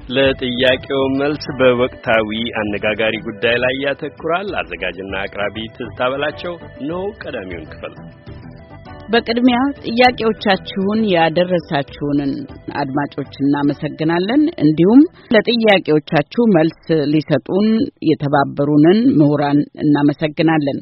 ለጥያቄው መልስ በወቅታዊ አነጋጋሪ ጉዳይ ላይ ያተኩራል። አዘጋጅና አቅራቢ ትዝታ በላቸው ነው። ቀዳሚውን ክፍል በቅድሚያ ጥያቄዎቻችሁን ያደረሳችሁንን አድማጮች እናመሰግናለን። እንዲሁም ለጥያቄዎቻችሁ መልስ ሊሰጡን የተባበሩንን ምሁራን እናመሰግናለን።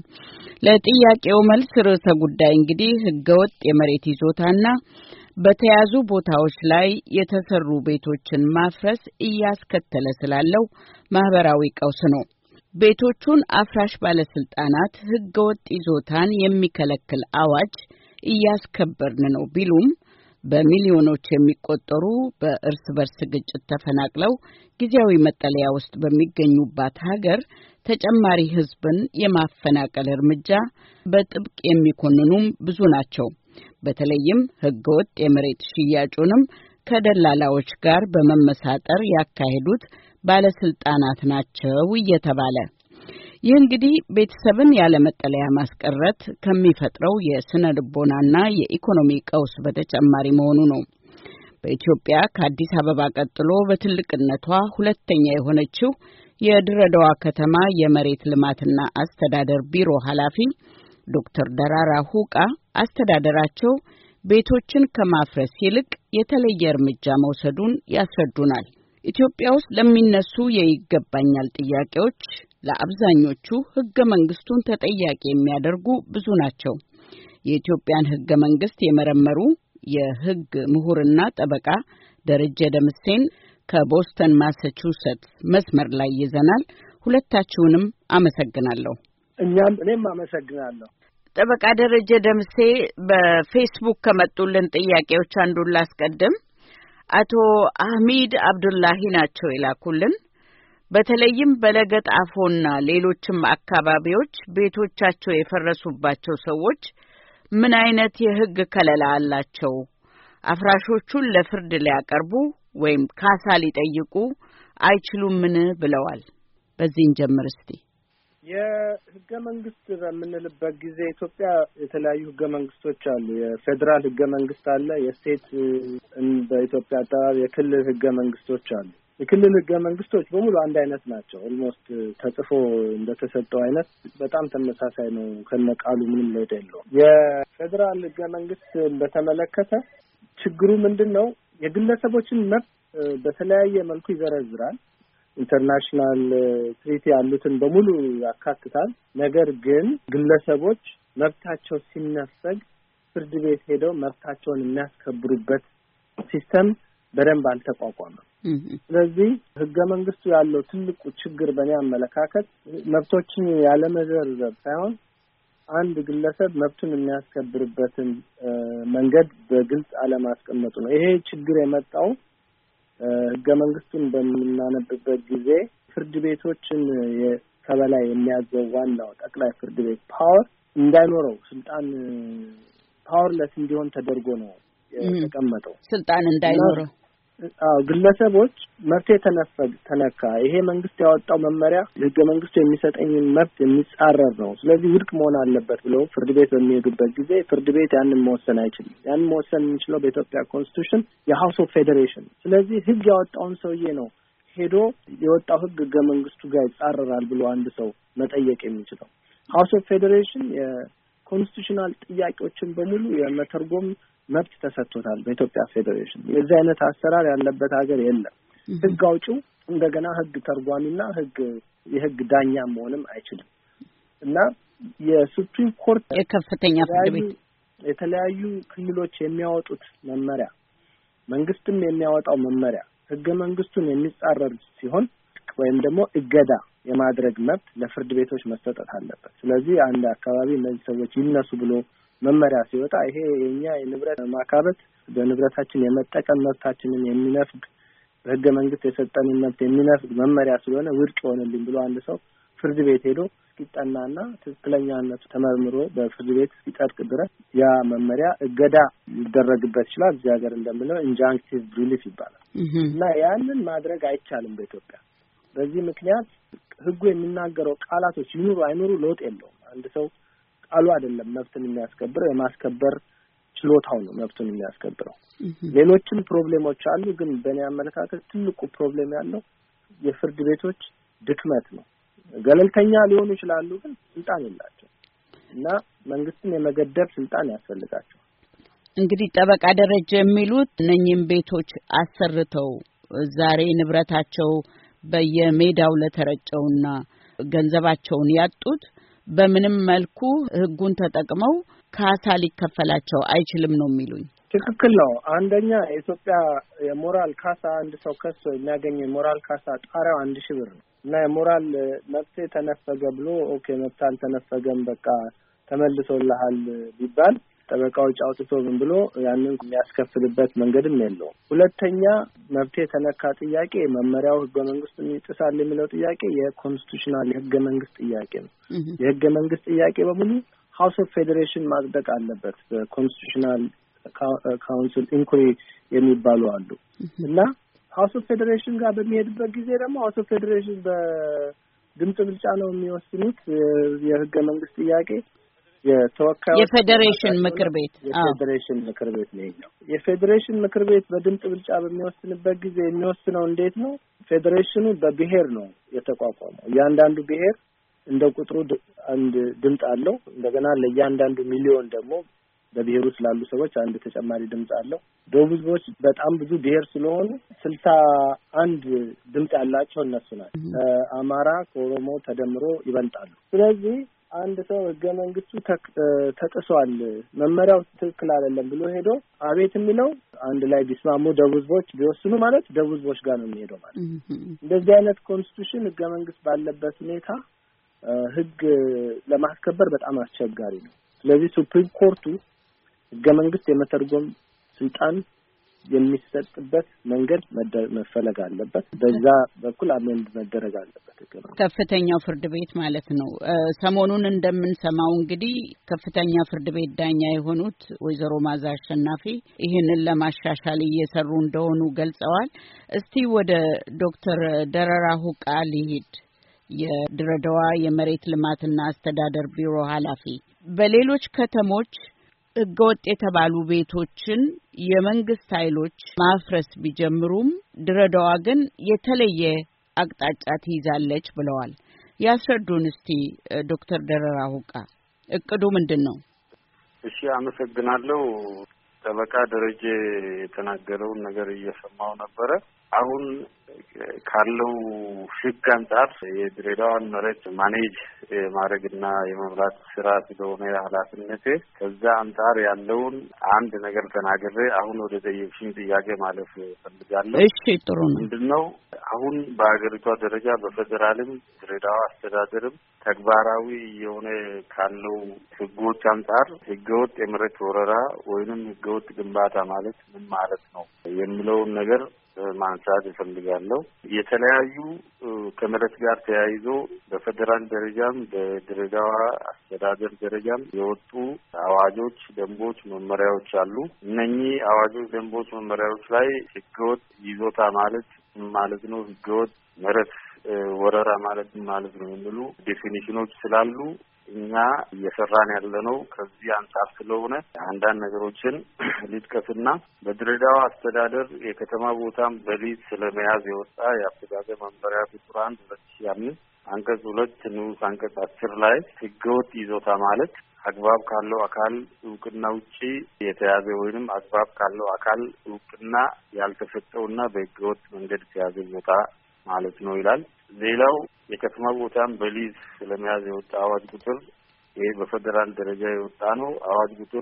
ለጥያቄው መልስ ርዕሰ ጉዳይ እንግዲህ ህገወጥ የመሬት ይዞታና በተያዙ ቦታዎች ላይ የተሰሩ ቤቶችን ማፍረስ እያስከተለ ስላለው ማህበራዊ ቀውስ ነው። ቤቶቹን አፍራሽ ባለስልጣናት ህገወጥ ይዞታን የሚከለክል አዋጅ እያስከበርን ነው ቢሉም በሚሊዮኖች የሚቆጠሩ በእርስ በርስ ግጭት ተፈናቅለው ጊዜያዊ መጠለያ ውስጥ በሚገኙባት ሀገር ተጨማሪ ህዝብን የማፈናቀል እርምጃ በጥብቅ የሚኮንኑም ብዙ ናቸው። በተለይም ህገወጥ የመሬት ሽያጩንም ከደላላዎች ጋር በመመሳጠር ያካሄዱት ባለስልጣናት ናቸው እየተባለ ይህ እንግዲህ ቤተሰብን ያለ መጠለያ ማስቀረት ከሚፈጥረው የስነ ልቦናና የኢኮኖሚ ቀውስ በተጨማሪ መሆኑ ነው። በኢትዮጵያ ከአዲስ አበባ ቀጥሎ በትልቅነቷ ሁለተኛ የሆነችው የድሬዳዋ ከተማ የመሬት ልማትና አስተዳደር ቢሮ ኃላፊ ዶክተር ደራራ ሁቃ አስተዳደራቸው ቤቶችን ከማፍረስ ይልቅ የተለየ እርምጃ መውሰዱን ያስረዱናል። ኢትዮጵያ ውስጥ ለሚነሱ የይገባኛል ጥያቄዎች ለአብዛኞቹ ህገ መንግስቱን ተጠያቂ የሚያደርጉ ብዙ ናቸው። የኢትዮጵያን ህገ መንግስት የመረመሩ የህግ ምሁርና ጠበቃ ደረጀ ደምሴን ከቦስተን ማሳቹሴትስ መስመር ላይ ይዘናል። ሁለታችሁንም አመሰግናለሁ። እኔም አመሰግናለሁ። ጠበቃ ደረጀ ደምሴ በፌስቡክ ከመጡልን ጥያቄዎች አንዱን ላስቀድም። አቶ አህሚድ አብዱላሂ ናቸው ይላኩልን። በተለይም በለገጣፎና ሌሎችም አካባቢዎች ቤቶቻቸው የፈረሱባቸው ሰዎች ምን አይነት የህግ ከለላ አላቸው? አፍራሾቹን ለፍርድ ሊያቀርቡ ወይም ካሳ ሊጠይቁ አይችሉምን ብለዋል። በዚህን ጀምር እስቲ። የህገ መንግስት በምንልበት ጊዜ ኢትዮጵያ የተለያዩ ህገ መንግስቶች አሉ። የፌዴራል ህገ መንግስት አለ፣ የስቴት በኢትዮጵያ አጠራር የክልል ህገ መንግስቶች አሉ። የክልል ህገ መንግስቶች በሙሉ አንድ አይነት ናቸው። ኦልሞስት ተጽፎ እንደተሰጠው አይነት በጣም ተመሳሳይ ነው። ከነቃሉ ምንም ለውጥ የለውም። የፌዴራል ህገ መንግስት በተመለከተ ችግሩ ምንድነው? የግለሰቦችን መብት በተለያየ መልኩ ይዘረዝራል። ኢንተርናሽናል ትሪቲ ያሉትን በሙሉ ያካትታል። ነገር ግን ግለሰቦች መብታቸው ሲነፈግ ፍርድ ቤት ሄደው መብታቸውን የሚያስከብሩበት ሲስተም በደንብ አልተቋቋመም። ስለዚህ ህገ መንግስቱ ያለው ትልቁ ችግር በእኔ አመለካከት መብቶችን ያለመዘርዘር ሳይሆን አንድ ግለሰብ መብቱን የሚያስከብርበትን መንገድ በግልጽ አለማስቀመጡ ነው። ይሄ ችግር የመጣው ህገ መንግስቱን በምናነብበት ጊዜ ፍርድ ቤቶችን ከበላይ የሚያዘው ዋናው ጠቅላይ ፍርድ ቤት ፓወር እንዳይኖረው ስልጣን ፓወርለስ እንዲሆን ተደርጎ ነው የተቀመጠው። ስልጣን እንዳይኖረው ግለሰቦች መብት ተነካ፣ ይሄ መንግስት ያወጣው መመሪያ ህገ መንግስቱ የሚሰጠኝን መብት የሚጻረር ነው፣ ስለዚህ ውድቅ መሆን አለበት ብለው ፍርድ ቤት በሚሄዱበት ጊዜ ፍርድ ቤት ያንን መወሰን አይችልም። ያንን መወሰን የሚችለው በኢትዮጵያ ኮንስቲቱሽን የሃውስ ኦፍ ፌዴሬሽን። ስለዚህ ህግ ያወጣውን ሰውዬ ነው ሄዶ የወጣው ህገ መንግስቱ ጋር ይጻረራል ብሎ አንድ ሰው መጠየቅ የሚችለው። ሃውስ ኦፍ ፌዴሬሽን የኮንስቲቱሽናል ጥያቄዎችን በሙሉ የመተርጎም መብት ተሰጥቶታል በኢትዮጵያ ፌዴሬሽን። የዚህ አይነት አሰራር ያለበት ሀገር የለም። ህግ አውጪው እንደገና ህግ ተርጓሚና የህግ ዳኛ መሆንም አይችልም እና የሱፕሪም ኮርት የከፍተኛ ፍርድ ቤት የተለያዩ ክልሎች የሚያወጡት መመሪያ፣ መንግስትም የሚያወጣው መመሪያ ህገ መንግስቱን የሚጻረር ሲሆን ወይም ደግሞ እገዳ የማድረግ መብት ለፍርድ ቤቶች መሰጠት አለበት። ስለዚህ አንድ አካባቢ እነዚህ ሰዎች ይነሱ ብሎ መመሪያ ሲወጣ ይሄ የኛ የንብረት ማካበት በንብረታችን የመጠቀም መብታችንን የሚነፍግ በህገ መንግስት የሰጠንን መብት የሚነፍግ መመሪያ ስለሆነ ውድቅ ይሆንልኝ ብሎ አንድ ሰው ፍርድ ቤት ሄዶ እስኪጠናና ትክክለኛነቱ ተመርምሮ በፍርድ ቤት ሲጸድቅ ድረስ ያ መመሪያ እገዳ ሊደረግበት ይችላል። እዚህ ሀገር እንደምንለው ኢንጃንክቲቭ ሪሊፍ ይባላል እና ያንን ማድረግ አይቻልም በኢትዮጵያ። በዚህ ምክንያት ህጉ የሚናገረው ቃላቶች ይኑሩ አይኑሩ ለውጥ የለውም። አንድ ሰው ቃሉ አይደለም መብትን የሚያስከብረው፣ የማስከበር ችሎታው ነው መብቱን የሚያስከብረው። ሌሎችም ፕሮብሌሞች አሉ፣ ግን በእኔ አመለካከት ትልቁ ፕሮብሌም ያለው የፍርድ ቤቶች ድክመት ነው። ገለልተኛ ሊሆኑ ይችላሉ፣ ግን ስልጣን የላቸው እና መንግስትን የመገደብ ስልጣን ያስፈልጋቸው። እንግዲህ ጠበቃ ደረጀ የሚሉት እነኚህም ቤቶች አሰርተው ዛሬ ንብረታቸው በየሜዳው ለተረጨውና ገንዘባቸውን ያጡት በምንም መልኩ ህጉን ተጠቅመው ካሳ ሊከፈላቸው አይችልም ነው የሚሉኝ። ትክክል ነው። አንደኛ የኢትዮጵያ የሞራል ካሳ አንድ ሰው ከሶ የሚያገኘው የሞራል ካሳ ጣሪያው 1000 ብር ነው እና የሞራል መብት ተነፈገ ብሎ ኦኬ መብት አልተነፈገም በቃ ተመልሶልሃል ቢባል ጠበቃዎች አውጥቶ ምን ብሎ ያንን የሚያስከፍልበት መንገድም የለውም። ሁለተኛ መብት የተነካ ጥያቄ መመሪያው ህገ መንግስቱን ይጥሳል የሚለው ጥያቄ የኮንስቲቱሽናል የህገ መንግስት ጥያቄ ነው። የህገ መንግስት ጥያቄ በሙሉ ሃውስ ኦፍ ፌዴሬሽን ማጽደቅ አለበት። በኮንስቲቱሽናል ካውንስል ኢንኩሪ የሚባሉ አሉ እና ሃውስ ኦፍ ፌዴሬሽን ጋር በሚሄድበት ጊዜ ደግሞ ሃውስ ኦፍ ፌዴሬሽን በድምጽ ብልጫ ነው የሚወስኑት። የህገ መንግስት ጥያቄ የተወካዮች የፌዴሬሽን ምክር ቤት የፌዴሬሽን ምክር ቤት ነው። የፌዴሬሽን ምክር ቤት በድምጽ ብልጫ በሚወስንበት ጊዜ የሚወስነው እንዴት ነው? ፌዴሬሽኑ በብሔር ነው የተቋቋመው። እያንዳንዱ ብሔር እንደ ቁጥሩ አንድ ድምጽ አለው። እንደገና ለእያንዳንዱ ሚሊዮን ደግሞ በብሔሩ ስላሉ ሰዎች አንድ ተጨማሪ ድምጽ አለው። ደቡብ ህዝቦች በጣም ብዙ ብሔር ስለሆኑ 61 ድምጽ ያላቸው እነሱ ናቸው። አማራ ከኦሮሞ ተደምሮ ይበልጣሉ። ስለዚህ አንድ ሰው ህገ መንግስቱ ተጥሷል፣ መመሪያው ትክክል አይደለም ብሎ ሄዶ አቤት የሚለው አንድ ላይ ቢስማሙ ደቡብ ህዝቦች ቢወስኑ ማለት ደቡብ ህዝቦች ጋር ነው የሚሄደው ማለት። እንደዚህ አይነት ኮንስቲቱሽን ህገ መንግስት ባለበት ሁኔታ ህግ ለማስከበር በጣም አስቸጋሪ ነው። ስለዚህ ሱፕሪም ኮርቱ ህገ መንግስት የመተርጎም ስልጣን የሚሰጥበት መንገድ መፈለግ አለበት። በዛ በኩል አሜንድ መደረግ አለበት። ከፍተኛው ፍርድ ቤት ማለት ነው። ሰሞኑን እንደምንሰማው እንግዲህ ከፍተኛ ፍርድ ቤት ዳኛ የሆኑት ወይዘሮ ማዛ አሸናፊ ይህንን ለማሻሻል እየሰሩ እንደሆኑ ገልጸዋል። እስቲ ወደ ዶክተር ደረራ ሁቃ ሊሄድ የድሬዳዋ የመሬት ልማትና አስተዳደር ቢሮ ኃላፊ፣ በሌሎች ከተሞች ህገወጥ የተባሉ ቤቶችን የመንግስት ኃይሎች ማፍረስ ቢጀምሩም ድሬዳዋ ግን የተለየ አቅጣጫ ትይዛለች ብለዋል። ያስረዱን እስቲ ዶክተር ደረራ ሁቃ እቅዱ ምንድን ነው? እሺ፣ አመሰግናለሁ። ጠበቃ ደረጀ የተናገረውን ነገር እየሰማው ነበረ። አሁን ካለው ህግ አንጻር የድሬዳዋን መሬት ማኔጅ ማድረግና የመምራት ስራ ስለሆነ ኃላፊነቴ ከዛ አንጻር ያለውን አንድ ነገር ተናግሬ አሁን ወደ ጠየቅሽኝ ጥያቄ ማለፍ ፈልጋለሁ። እሺ፣ ጥሩ ነው። ምንድነው አሁን በአገሪቷ ደረጃ በፌደራልም ድሬዳዋ አስተዳደርም ተግባራዊ የሆነ ካለው ህጎች አንጻር ህገወጥ የመሬት ወረራ ወይንም ህገወጥ ግንባታ ማለት ምን ማለት ነው የሚለውን ነገር ማንሳት እፈልጋለሁ። የተለያዩ ከመሬት ጋር ተያይዞ በፌደራል ደረጃም በድሬዳዋ አስተዳደር ደረጃም የወጡ አዋጆች፣ ደንቦች፣ መመሪያዎች አሉ። እነኚህ አዋጆች፣ ደንቦች፣ መመሪያዎች ላይ ህገወጥ ይዞታ ማለት ማለት ነው፣ ህገወጥ መሬት ወረራ ማለት ማለት ነው የሚሉ ዴፊኒሽኖች ስላሉ እኛ እየሰራን ያለነው ከዚህ አንጻር ስለሆነ አንዳንድ ነገሮችን ሊጥቀስና በድሬዳዋ አስተዳደር የከተማ ቦታም በሊዝ ስለመያዝ የወጣ የአስተዳደር መመሪያ ቁጥር 1/2005 አንቀጽ 2 ንዑስ አንቀጽ 10 ላይ ህገወጥ ይዞታ ማለት አግባብ ካለው አካል እውቅና ውጪ የተያዘ ወይንም አግባብ ካለው አካል እውቅና ያልተሰጠውና በህገወጥ መንገድ የተያዘ ቦታ ማለት ነው ይላል። ሌላው የከተማ ቦታን በሊዝ ስለመያዝ የወጣ አዋጅ ቁጥር ይሄ በፌደራል ደረጃ የወጣ ነው። አዋጅ ቁጥር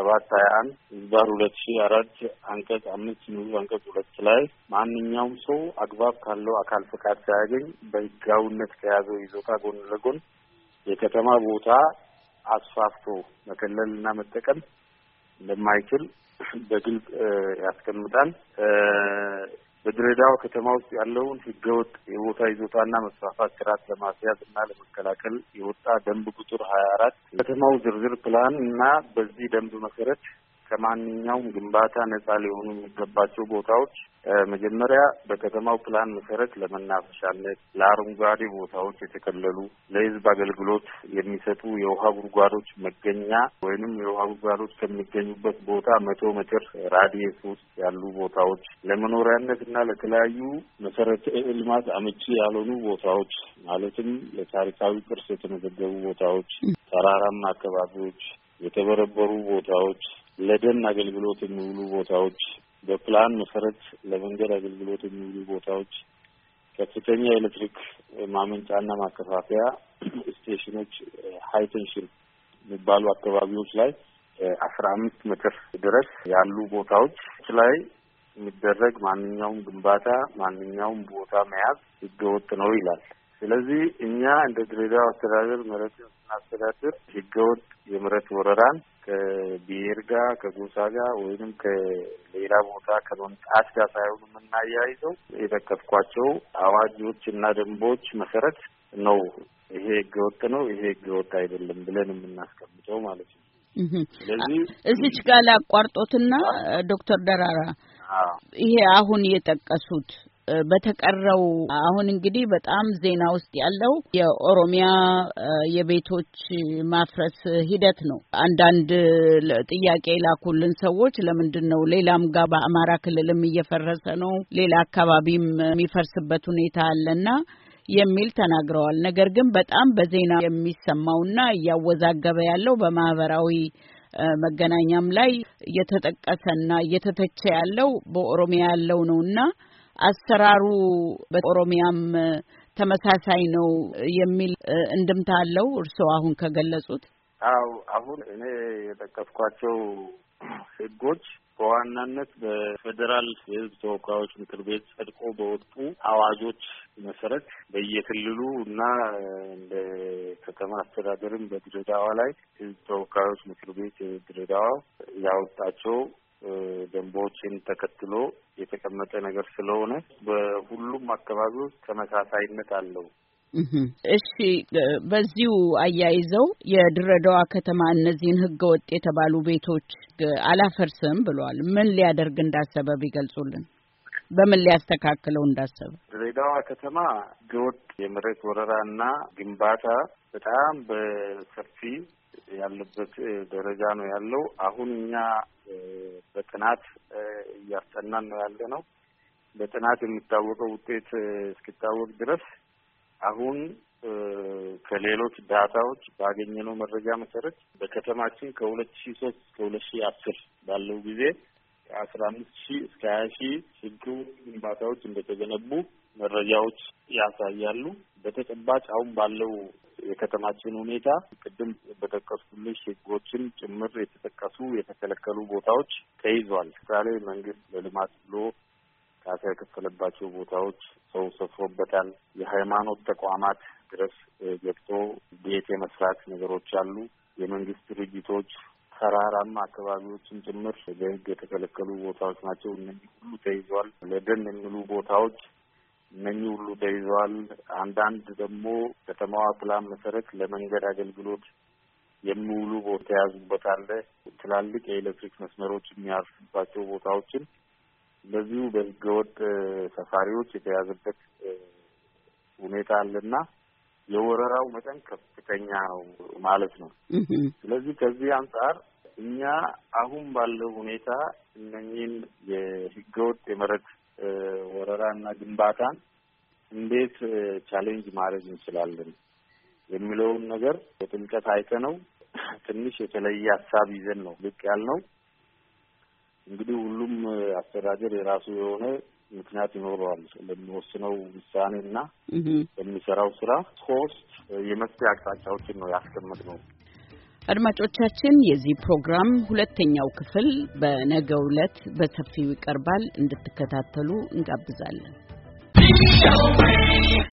721/2004 አንቀጽ 5 ንዑስ አንቀጽ 2 ላይ ማንኛውም ሰው አግባብ ካለው አካል ፈቃድ ሳያገኝ በህጋዊነት ከያዘው ይዞታ ጎን ለጎን የከተማ ቦታ አስፋፍቶ መከለልና መጠቀም እንደማይችል በግልጽ ያስቀምጣል። በድሬዳዋ ከተማ ውስጥ ያለውን ህገወጥ የቦታ ይዞታና መስፋፋት ስርዓት ለማስያዝ እና ለመከላከል የወጣ ደንብ ቁጥር 24 ከተማው ዝርዝር ፕላን እና በዚህ ደንብ መሰረት ከማንኛውም ግንባታ ነጻ ሊሆኑ የሚገባቸው ቦታዎች መጀመሪያ በከተማው ፕላን መሰረት ለመናፈሻነት፣ ለአረንጓዴ ቦታዎች የተከለሉ ለሕዝብ አገልግሎት የሚሰጡ የውሃ ጉድጓዶች መገኛ ወይንም የውሃ ጉድጓዶች ከሚገኙበት ቦታ 100 ሜትር ራዲየስ ውስጥ ያሉ ቦታዎች፣ ለመኖሪያነት እና ለተለያዩ መሰረተ ልማት አመቺ ያልሆኑ ቦታዎች ማለትም ለታሪካዊ ቅርስ የተመዘገቡ ቦታዎች፣ ተራራማ አካባቢዎች፣ የተበረበሩ ቦታዎች፣ ለደን አገልግሎት የሚውሉ ቦታዎች፣ በፕላን መሰረት ለመንገድ አገልግሎት የሚውሉ ቦታዎች፣ ከፍተኛ ኤሌክትሪክ ማመንጫና ማከፋፈያ ስቴሽኖች ሃይ ቴንሽን የሚባሉ አካባቢዎች ላይ 15 ሜትር ድረስ ያሉ ቦታዎች ላይ የሚደረግ ማንኛውም ግንባታ ማንኛውም ቦታ መያዝ ህገወጥ ነው ይላል። ስለዚህ እኛ እንደ ድሬዳዋ አስተዳደር መሬትን ስናስተዳድር ህገወጥ የመሬት ወረራን ከብሔር ጋር ከጎሳ ጋር ወይንም ከሌላ ቦታ ከመምጣት ጋር ሳይሆን የምናያይዘው የጠቀስኳቸው አዋጆች እና ደንቦች መሰረት ነው። ይሄ ህገወጥ ነው፣ ይሄ ህገወጥ አይደለም ብለን የምናስቀምጠው ማለት ነው። ስለዚህ እዚች ጋር ላቋርጦትና ዶክተር ደራራ ይሄ አሁን የጠቀሱት በተቀረው አሁን እንግዲህ በጣም ዜና ውስጥ ያለው የኦሮሚያ የቤቶች ማፍረስ ሂደት ነው። አንዳንድ ጥያቄ ላኩልን ሰዎች ለምንድነው ሌላም ጋር በአማራ ክልልም እየፈረሰ ነው ሌላ አካባቢም የሚፈርስበት ሁኔታ አለና የሚል ተናግረዋል። ነገር ግን በጣም በዜና የሚሰማውና እያወዛገበ ያለው በማህበራዊ መገናኛም ላይ እየተጠቀሰና እየተተቸ ያለው በኦሮሚያ ያለው ነውና አሰራሩ በኦሮሚያም ተመሳሳይ ነው የሚል እንድምታ አለው። እርስዎ አሁን ከገለጹት አሁን እኔ የጠቀስኳቸው ህጎች በዋናነት በፌዴራል የህዝብ ተወካዮች ምክር ቤት ጸድቆ በወጡ አዋጆች መሰረት በየክልሉ እና እንደ ከተማ አስተዳደርም በድሬዳዋ ላይ ህዝብ ተወካዮች ምክር ቤት ድሬዳዋ ያወጣቸው ደንቦችን ተከትሎ የተቀመጠ ነገር ስለሆነ በሁሉም አካባቢዎች ተመሳሳይነት አለው። እሺ፣ በዚሁ አያይዘው የድሬዳዋ ከተማ እነዚህን ህገወጥ የተባሉ ቤቶች አላፈርስም ብሏል። ምን ሊያደርግ እንዳሰበ ቢገልጹልን፣ በምን ሊያስተካክለው እንዳሰበ። ድሬዳዋ ከተማ ህገወጥ የመሬት ወረራና ግንባታ በጣም በሰፊ ያለበት ደረጃ ነው ያለው። አሁን እኛ በጥናት እያስጠናን ነው ያለ ነው። በጥናት የሚታወቀው ውጤት እስኪታወቅ ድረስ አሁን ከሌሎች ዳታዎች ባገኘነው መረጃ መሰረት በከተማችን ከ2003 እስከ 2010 ባለው ጊዜ ከ15,000 እስከ 20,000 ህገወጥ ግንባታዎች እንደተገነቡ መረጃዎች ያሳያሉ። በተጨባጭ አሁን ባለው የከተማችን ሁኔታ ቅድም በጠቀስኩልሽ ህጎችን ጭምር የተጠቀሱ የተከለከሉ ቦታዎች ተይዟል። ምሳሌ መንግስት ለልማት ብሎ ካሳ የከፈለባቸው ቦታዎች ሰው ሰፍሮበታል። የሃይማኖት ተቋማት ድረስ ገብቶ ቤት የመስራት ነገሮች አሉ። የመንግስት ድርጅቶች ተራራማ አካባቢዎችን ጭምር በህግ የተከለከሉ ቦታዎች ናቸው። እነዚህ ሁሉ ተይዟል። ለደን የሚሉ ቦታዎች እነኚህ ሁሉ ተይዘዋል። አንዳንድ ደግሞ ከተማዋ ፕላን መሰረት ለመንገድ አገልግሎት የሚውሉ ቦታ ያዙበት አለ። ትላልቅ የኤሌክትሪክ መስመሮች የሚያርፉባቸው ቦታዎችን እንደዚሁ በህገወጥ ሰፋሪዎች የተያዘበት ሁኔታ አለና የወረራው መጠን ከፍተኛ ነው ማለት ነው። ስለዚህ ከዚህ አንጻር እኛ አሁን ባለው ሁኔታ እነኚህን የህገወጥ የመሬት ወረራና ግንባታን እንዴት ቻሌንጅ ማድረግ እንችላለን የሚለውን ነገር በጥልቀት አይተነው ትንሽ የተለየ ሀሳብ ይዘን ነው ልቅ ያልነው። እንግዲህ ሁሉም አስተዳደር የራሱ የሆነ ምክንያት ይኖረዋል ለሚወስነው ውሳኔና ለሚሰራው ስራ። ሶስት የመፍትሄ አቅጣጫዎችን ነው ያስቀመጥነው። አድማጮቻችን፣ የዚህ ፕሮግራም ሁለተኛው ክፍል በነገው ዕለት በሰፊው ይቀርባል። እንድትከታተሉ እንጋብዛለን።